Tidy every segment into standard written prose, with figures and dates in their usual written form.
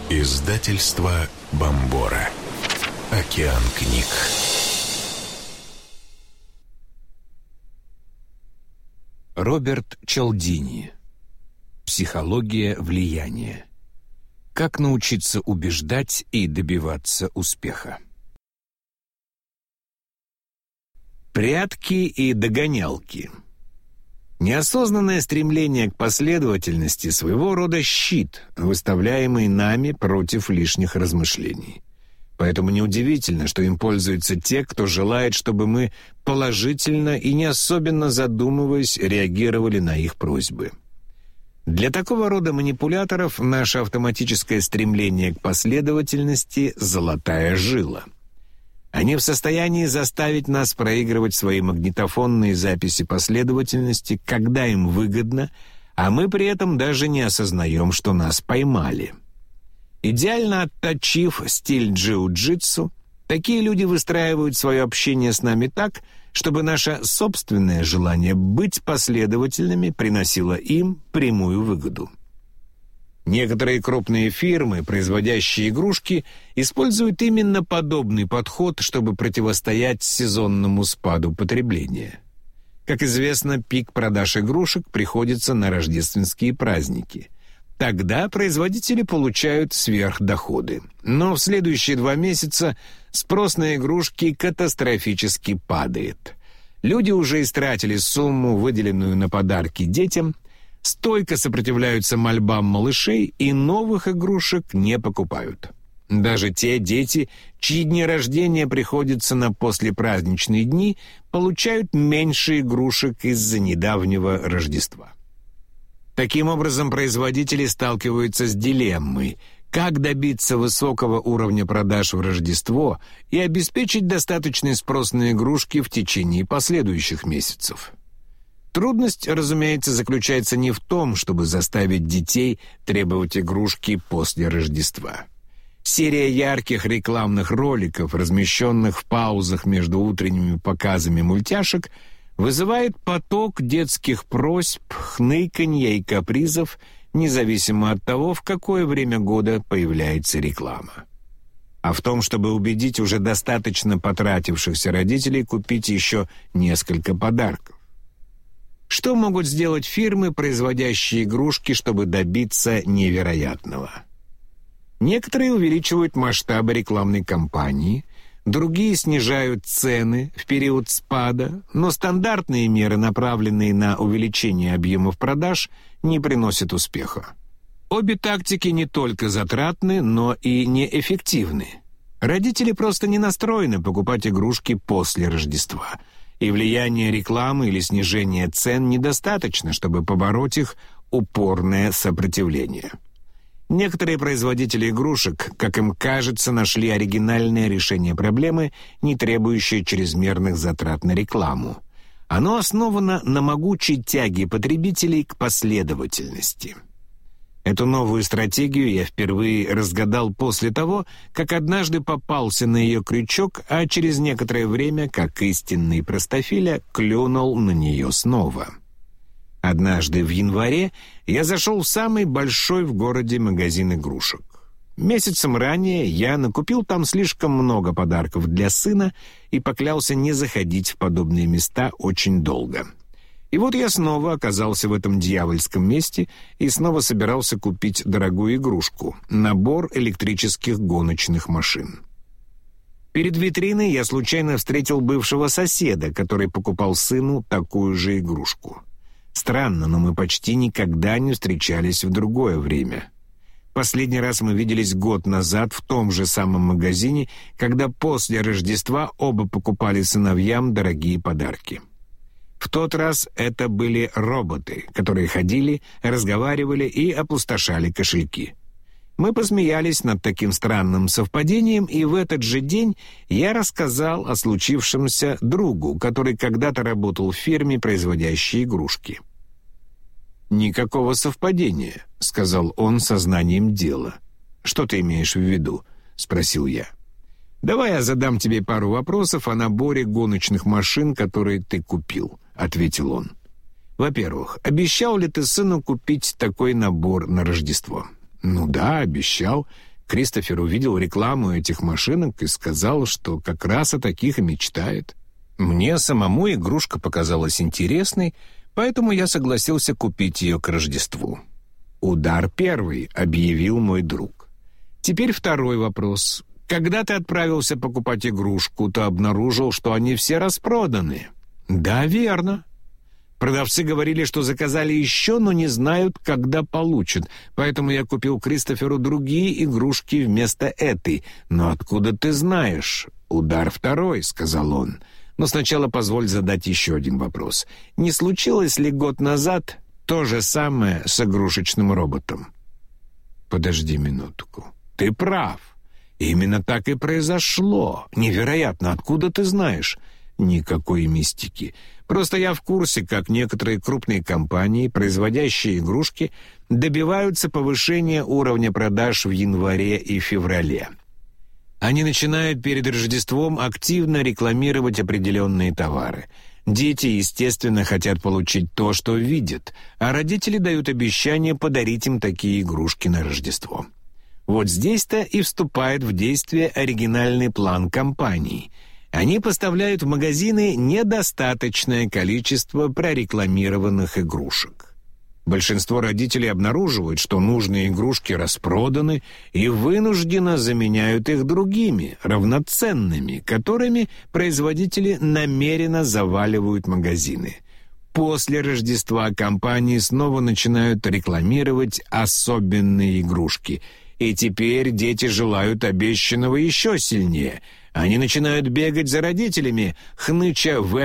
Издательство Бомбора. Океан книг. Роберт Чалдини. Психология влияния. Как научиться убеждать и добиваться успеха. Прятки и догонялки. Неосознанное стремление к последовательности — своего рода щит, выставляемый нами против лишних размышлений. Поэтому неудивительно, что им пользуются те, кто желает, чтобы мы положительно и не особенно задумываясь реагировали на их просьбы. Для такого рода манипуляторов наше автоматическое стремление к последовательности — золотая жила. Они в состоянии заставить нас проигрывать свои магнитофонные записи последовательности, когда им выгодно, а мы при этом даже не осознаем, что нас поймали. Идеально отточив стиль джиу-джитсу, такие люди выстраивают свое общение с нами так, чтобы наше собственное желание быть последовательными приносило им прямую выгоду. Некоторые крупные фирмы, производящие игрушки, используют именно подобный подход, чтобы противостоять сезонному спаду потребления. Как известно, пик продаж игрушек приходится на рождественские праздники. Тогда производители получают сверхдоходы. Но в следующие 2 месяца спрос на игрушки катастрофически падает. Люди уже истратили сумму, выделенную на подарки детям, стойко сопротивляются мольбам малышей и новых игрушек не покупают. Даже те дети, чьи дни рождения приходятся на послепраздничные дни, получают меньше игрушек из-за недавнего Рождества. Таким образом, производители сталкиваются с дилеммой: как добиться высокого уровня продаж в Рождество и обеспечить достаточный спрос на игрушки в течение последующих месяцев. Трудность, разумеется, заключается не в том, чтобы заставить детей требовать игрушки после Рождества. Серия ярких рекламных роликов, размещенных в паузах между утренними показами мультяшек, вызывает поток детских просьб, хныканья и капризов, независимо от того, в какое время года появляется реклама. А в том, чтобы убедить уже достаточно потратившихся родителей купить еще несколько подарков. Что могут сделать фирмы, производящие игрушки, чтобы добиться невероятного? Некоторые увеличивают масштабы рекламной кампании, другие снижают цены в период спада, но стандартные меры, направленные на увеличение объемов продаж, не приносят успеха. Обе тактики не только затратны, но и неэффективны. Родители просто не настроены покупать игрушки после Рождества, и влияние рекламы или снижение цен недостаточно, чтобы побороть их упорное сопротивление. Некоторые производители игрушек, как им кажется, нашли оригинальное решение проблемы, не требующее чрезмерных затрат на рекламу. Оно основано на могучей тяге потребителей к последовательности. Эту новую стратегию я впервые разгадал после того, как однажды попался на ее крючок, а через некоторое время, как истинный простофиля, клюнул на нее снова. Однажды в январе я зашел в самый большой в городе магазин игрушек. Месяцем ранее я накупил там слишком много подарков для сына и поклялся не заходить в подобные места очень долго. И вот я снова оказался в этом дьявольском месте и снова собирался купить дорогую игрушку — набор электрических гоночных машин. Перед витриной я случайно встретил бывшего соседа, который покупал сыну такую же игрушку. Странно, но мы почти никогда не встречались в другое время. Последний раз мы виделись год назад в том же самом магазине, когда после Рождества оба покупали сыновьям дорогие подарки. В тот раз это были роботы, которые ходили, разговаривали и опустошали кошельки. Мы посмеялись над таким странным совпадением, и в этот же день я рассказал о случившемся другу, который когда-то работал в фирме, производящей игрушки. «Никакого совпадения», — сказал он сознанием дела. «Что ты имеешь в виду?» — спросил я. «Давай я задам тебе пару вопросов о наборе гоночных машин, которые ты купил», — ответил он. «Во-первых, обещал ли ты сыну купить такой набор на Рождество?» «Ну да, обещал. Кристофер увидел рекламу этих машинок и сказал, что как раз о таких и мечтает. Мне самому игрушка показалась интересной, поэтому я согласился купить ее к Рождеству. «Удар первый», — объявил мой друг. Теперь второй вопрос. Когда ты отправился покупать игрушку, то обнаружил, что они все распроданы. Да, верно. Продавцы говорили, что заказали еще, но не знают, когда получат. Поэтому я купил Кристоферу другие игрушки вместо этой. Но откуда ты знаешь? Удар второй, сказал он. Но сначала позволь задать еще один вопрос. Не случилось ли год назад то же самое с игрушечным роботом? Подожди минутку. Ты прав. Именно так и произошло. Невероятно. Откуда ты знаешь? Никакой мистики. Просто я в курсе, как некоторые крупные компании, производящие игрушки, добиваются повышения уровня продаж в январе и феврале. Они начинают перед Рождеством активно рекламировать определенные товары. Дети, естественно, хотят получить то, что видят, а родители дают обещание подарить им такие игрушки на Рождество. Вот здесь-то и вступает в действие оригинальный план компании. Они поставляют в магазины недостаточное количество прорекламированных игрушек. Большинство родителей обнаруживают, что нужные игрушки распроданы и вынужденно заменяют их другими, равноценными, которыми производители намеренно заваливают магазины. После Рождества компании снова начинают рекламировать особенные игрушки. И теперь дети желают обещанного еще сильнее. Они начинают бегать за родителями, хныча «Вы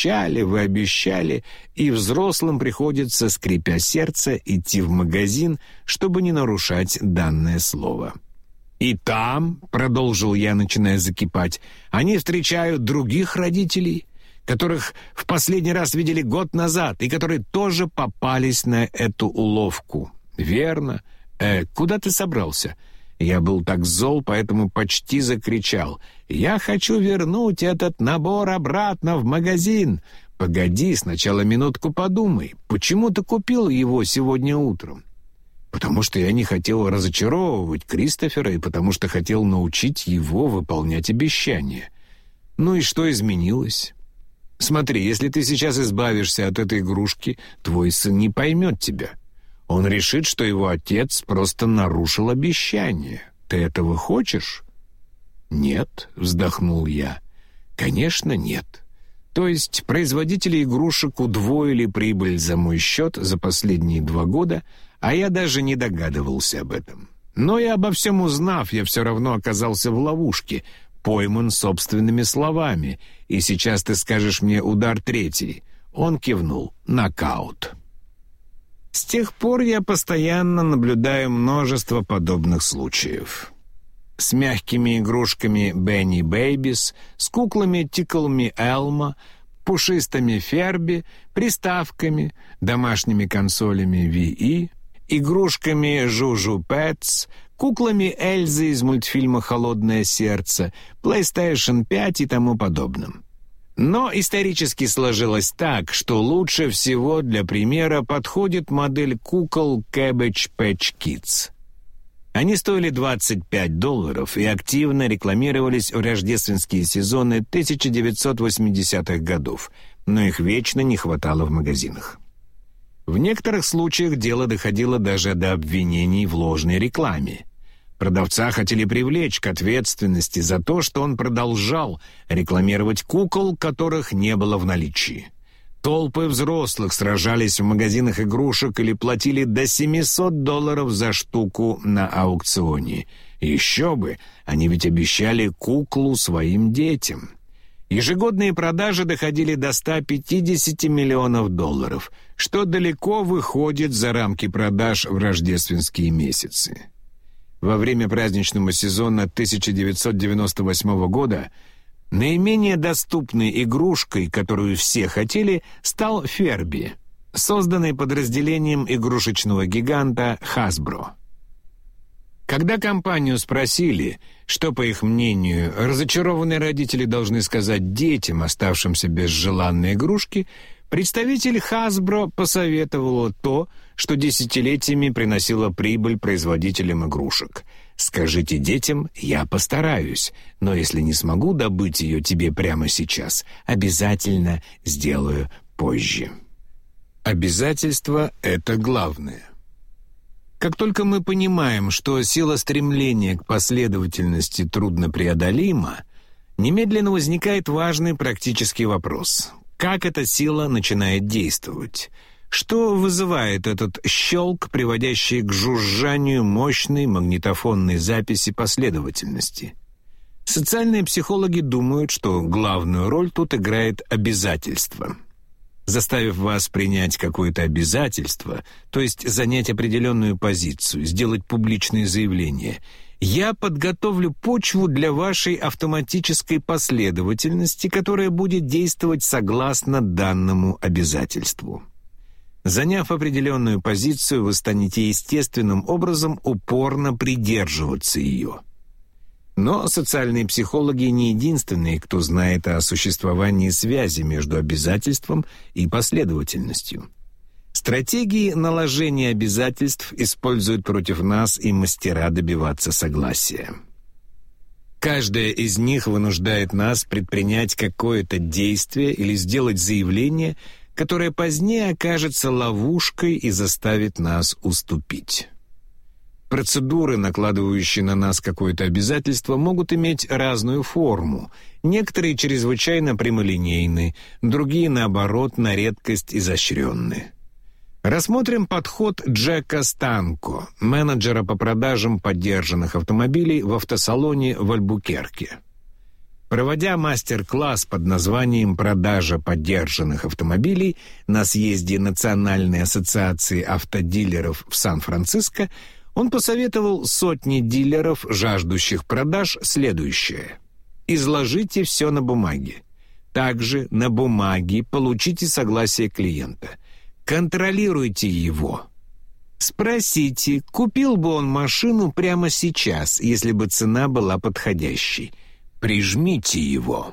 обещали», и взрослым приходится, скрипя сердце, идти в магазин, чтобы не нарушать данное слово. «И там», — продолжил я, начиная закипать, «они встречают других родителей, которых в последний раз видели год назад и которые тоже попались на эту уловку». «Верно. Куда ты собрался?» Я был так зол, поэтому почти закричал. «Я хочу вернуть этот набор обратно в магазин!» «Погоди, сначала минутку подумай. Почему ты купил его сегодня утром?» «Потому что я не хотел разочаровывать Кристофера и потому что хотел научить его выполнять обещания». «Ну и что изменилось?» «Смотри, если ты сейчас избавишься от этой игрушки, твой сын не поймет тебя. Он решит, что его отец просто нарушил обещание. Ты этого хочешь?» «Нет», — вздохнул я. «Конечно, нет. То есть производители игрушек удвоили прибыль за мой счет за последние 2 года, а я даже не догадывался об этом. Но и обо всем узнав, я все равно оказался в ловушке, пойман собственными словами. И сейчас ты скажешь мне удар третий». Он кивнул. «Нокаут». С тех пор я постоянно наблюдаю множество подобных случаев. С мягкими игрушками Бенни Бэйбис, с куклами-тиклами Элма, пушистыми Ферби, приставками, домашними консолями Wii, игрушками Жужу Пэтс, куклами Эльзы из мультфильма «Холодное сердце», PlayStation 5 и тому подобным. Но исторически сложилось так, что лучше всего для примера подходит модель кукол Cabbage Patch Kids. Они стоили $25 и активно рекламировались в рождественские сезоны 1980-х годов, но их вечно не хватало в магазинах. В некоторых случаях дело доходило даже до обвинений в ложной рекламе. Продавца хотели привлечь к ответственности за то, что он продолжал рекламировать кукол, которых не было в наличии. Толпы взрослых сражались в магазинах игрушек или платили до $700 за штуку на аукционе. Еще бы, они ведь обещали куклу своим детям. Ежегодные продажи доходили до $150 миллионов, что далеко выходит за рамки продаж в рождественские месяцы. Во время праздничного сезона 1998 года наименее доступной игрушкой, которую все хотели, стал Ферби, созданный подразделением игрушечного гиганта Hasbro. Когда компанию спросили, что, по их мнению, разочарованные родители должны сказать детям, оставшимся без желанной игрушки, представитель Hasbro посоветовал то, что десятилетиями приносило прибыль производителям игрушек. Скажите детям: «Я постараюсь, но если не смогу добыть ее тебе прямо сейчас, обязательно сделаю позже». Обязательство — это главное. Как только мы понимаем, что сила стремления к последовательности труднопреодолима, немедленно возникает важный практический вопрос: как эта сила начинает действовать? Что вызывает этот щелк, приводящий к жужжанию мощной магнитофонной записи последовательности? Социальные психологи думают, что главную роль тут играет обязательство. Заставив вас принять какое-то обязательство, то есть занять определенную позицию, сделать публичное заявление, я подготовлю почву для вашей автоматической последовательности, которая будет действовать согласно данному обязательству. Заняв определенную позицию, вы станете естественным образом упорно придерживаться ее. Но социальные психологи не единственные, кто знает о существовании связи между обязательством и последовательностью. Стратегии наложения обязательств используют против нас и мастера добиваться согласия. Каждая из них вынуждает нас предпринять какое-то действие или сделать заявление, которое позднее окажется ловушкой и заставит нас уступить. Процедуры, накладывающие на нас какое-то обязательство, могут иметь разную форму. Некоторые чрезвычайно прямолинейны, другие, наоборот, на редкость изощренны. Рассмотрим подход Джека Станко, менеджера по продажам подержанных автомобилей в автосалоне в Альбукерке. Проводя мастер-класс под названием «Продажа подержанных автомобилей» на съезде Национальной ассоциации автодилеров в Сан-Франциско, он посоветовал сотне дилеров, жаждущих продаж, следующее: изложите все на бумаге. Также на бумаге получите согласие клиента. Контролируйте его. Спросите, купил бы он машину прямо сейчас, если бы цена была подходящей. Прижмите его.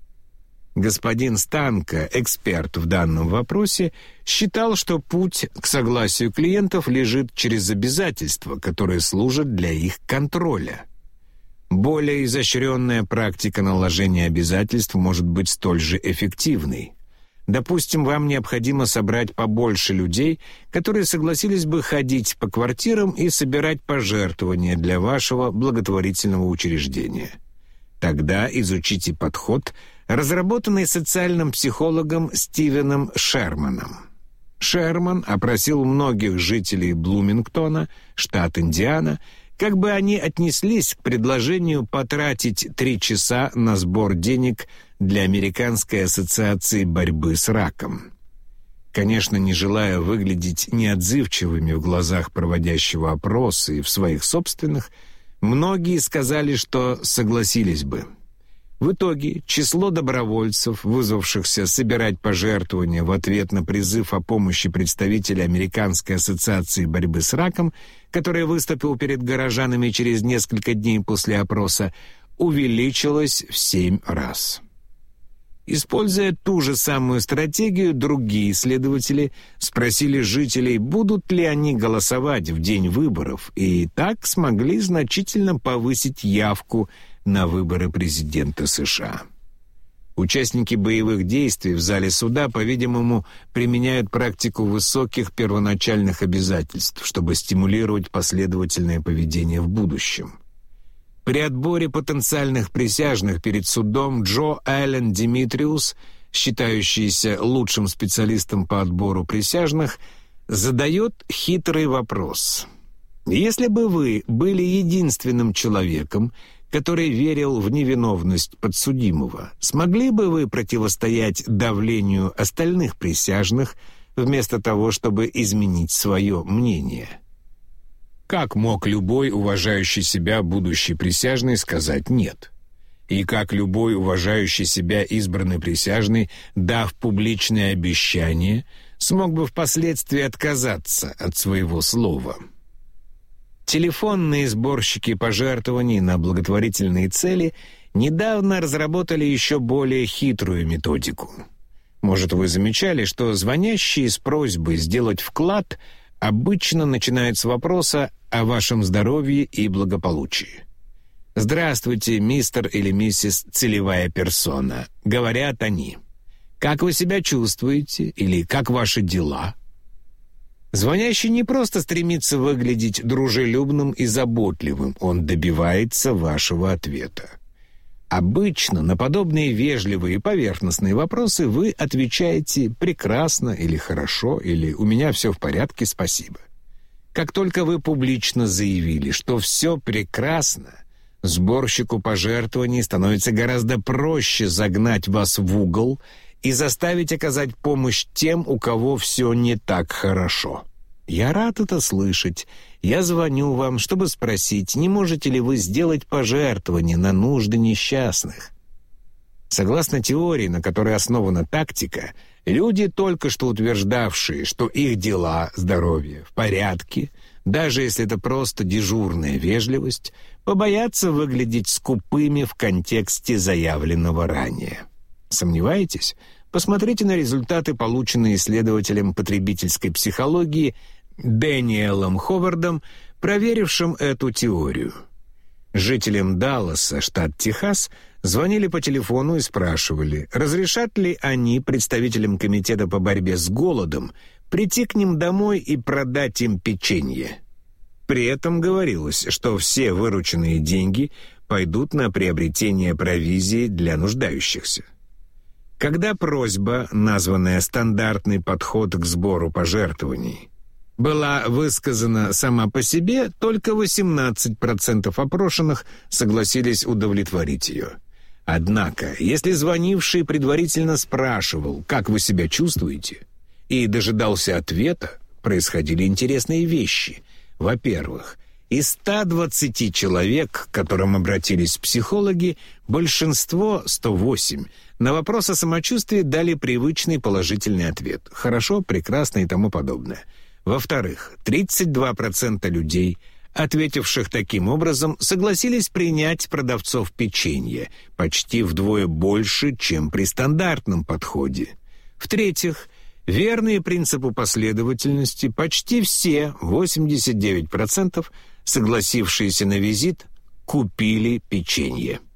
Господин Станко, эксперт в данном вопросе, считал, что путь к согласию клиентов лежит через обязательства, которые служат для их контроля. Более изощренная практика наложения обязательств может быть столь же эффективной. Допустим, вам необходимо собрать побольше людей, которые согласились бы ходить по квартирам и собирать пожертвования для вашего благотворительного учреждения. Тогда изучите подход, разработанный социальным психологом Стивеном Шерманом. Шерман опросил многих жителей Блумингтона, штат Индиана, как бы они отнеслись к предложению потратить 3 часа на сбор денег для Американской ассоциации борьбы с раком. Конечно, не желая выглядеть неотзывчивыми в глазах проводящего опросы и в своих собственных, многие сказали, что согласились бы. В итоге число добровольцев, вызвавшихся собирать пожертвования в ответ на призыв о помощи представителя Американской ассоциации борьбы с раком, который выступил перед горожанами через несколько дней после опроса, увеличилось в 7 раз. Используя ту же самую стратегию, другие исследователи спросили жителей, будут ли они голосовать в день выборов, и так смогли значительно повысить явку на выборы президента США. Участники боевых действий в зале суда, по-видимому, применяют практику высоких первоначальных обязательств, чтобы стимулировать последовательное поведение в будущем. При отборе потенциальных присяжных перед судом Джо Аллен Димитриус, считающийся лучшим специалистом по отбору присяжных, задает хитрый вопрос. Если бы вы были единственным человеком, который верил в невиновность подсудимого, смогли бы вы противостоять давлению остальных присяжных вместо того, чтобы изменить свое мнение? Как мог любой уважающий себя будущий присяжный сказать «нет»? И как любой уважающий себя избранный присяжный, дав публичное обещание, смог бы впоследствии отказаться от своего слова? Телефонные сборщики пожертвований на благотворительные цели недавно разработали еще более хитрую методику. Может, вы замечали, что звонящие с просьбой сделать вклад обычно начинают с вопроса о вашем здоровье и благополучии. «Здравствуйте, мистер или миссис целевая персона», — говорят они. «Как вы себя чувствуете?» или «Как ваши дела?» Звонящий не просто стремится выглядеть дружелюбным и заботливым, он добивается вашего ответа. Обычно на подобные вежливые и поверхностные вопросы вы отвечаете «прекрасно» или «хорошо» или «у меня все в порядке, спасибо». Как только вы публично заявили, что все прекрасно, сборщику пожертвований становится гораздо проще загнать вас в угол и заставить оказать помощь тем, у кого все не так хорошо. Я рад это слышать. Я звоню вам, чтобы спросить, не можете ли вы сделать пожертвование на нужды несчастных. Согласно теории, на которой основана тактика, люди, только что утверждавшие, что их дела, здоровье в порядке, даже если это просто дежурная вежливость, побоятся выглядеть скупыми в контексте заявленного ранее. Сомневаетесь? Посмотрите на результаты, полученные исследователем потребительской психологии Дэниелом Ховардом, проверившим эту теорию. Жителям Далласа, штат Техас, звонили по телефону и спрашивали, разрешат ли они, представителям комитета по борьбе с голодом, прийти к ним домой и продать им печенье. При этом говорилось, что все вырученные деньги пойдут на приобретение провизии для нуждающихся. Когда просьба, названная «стандартный подход к сбору пожертвований», была высказана сама по себе, только 18% опрошенных согласились удовлетворить ее. Однако, если звонивший предварительно спрашивал, как вы себя чувствуете, и дожидался ответа, происходили интересные вещи. Во-первых, из 120 человек, к которым обратились психологи, большинство, 108, на вопрос о самочувствии дали привычный положительный ответ. Хорошо, прекрасно и тому подобное. Во-вторых, 32% людей, ответивших таким образом, согласились принять продавцов печенья, почти вдвое больше, чем при стандартном подходе. В-третьих, верные принципу последовательности, почти все, 89%, согласившиеся на визит, купили печенье.